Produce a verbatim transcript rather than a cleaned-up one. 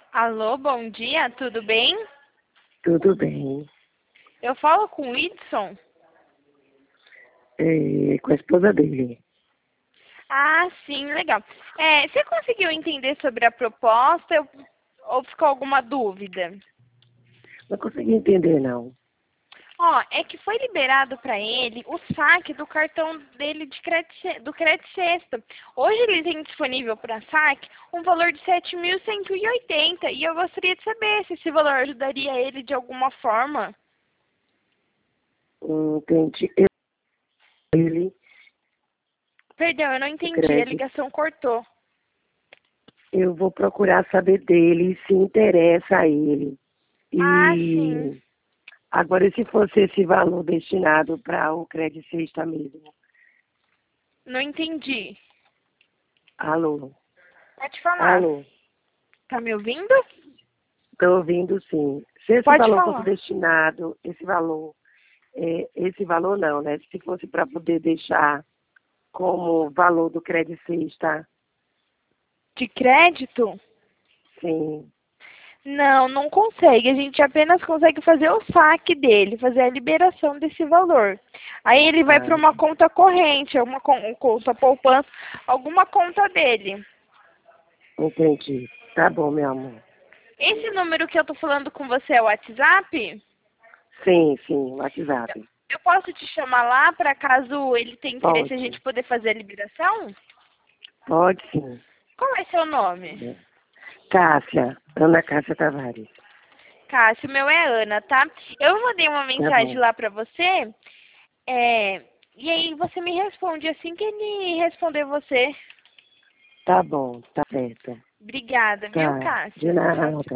Alô, bom dia, tudo bem? Tudo bem. Eu falo com o Whitson. É, com a esposa dele. Ah, sim, legal. É, você conseguiu entender sobre a proposta eu- ou ficou alguma dúvida? Não consegui entender, não. Ó, é que foi liberado para ele o saque do cartão dele de crédito, do crédito sexta. Hoje ele tem disponível para saque um valor de sete mil cento e oitenta e eu gostaria de saber se esse valor ajudaria ele de alguma forma. Entendi. Eu, ele, Perdão, eu não o entendi, a crédito. ligação cortou. Eu vou procurar saber dele, se interessa a ele. Ah, sim. E agora, se fosse esse valor destinado para o crédito sexta mesmo. Não entendi. Alô? Pode falar. Alô? Tá me ouvindo? Estou ouvindo, sim. Se esse Pode valor fosse falar. destinado, esse valor, é, esse valor não, né? Se fosse para poder deixar como valor do crédito sexta, De crédito? sim. Não, não consegue. A gente apenas consegue fazer o saque dele, fazer a liberação desse valor. Aí ele vai para Ah, uma conta corrente, uma con- conta poupança, alguma conta dele. entendi. Tá bom, meu amor. Esse número que eu tô falando com você é o WhatsApp? Sim, sim, WhatsApp. Eu posso te chamar lá para caso ele tenha interesse a Pode. gente poder fazer a liberação? Pode sim. Qual é seu nome? Cássia, Ana Cássia Tavares. Cássio, meu é Ana, tá? Eu mandei uma Tá mensagem bom. lá pra você, é, e aí você me responde assim que ele responder você. Tá bom, tá certo. Obrigada, viu, Tá. De Cássio? Tchau, nada. tchau.